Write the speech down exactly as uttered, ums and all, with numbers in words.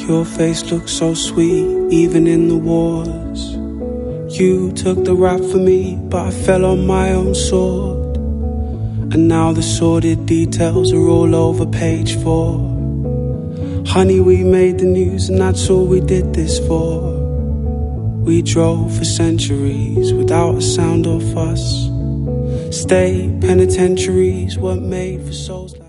Your face looked so sweet, even in the wars. You took the rap for me, but I fell on my own sword. And now the sordid details are all over page four. Honey, we made the news and that's all we did this for. We drove for centuries without a sound or fuss. State penitentiaries weren't made for souls like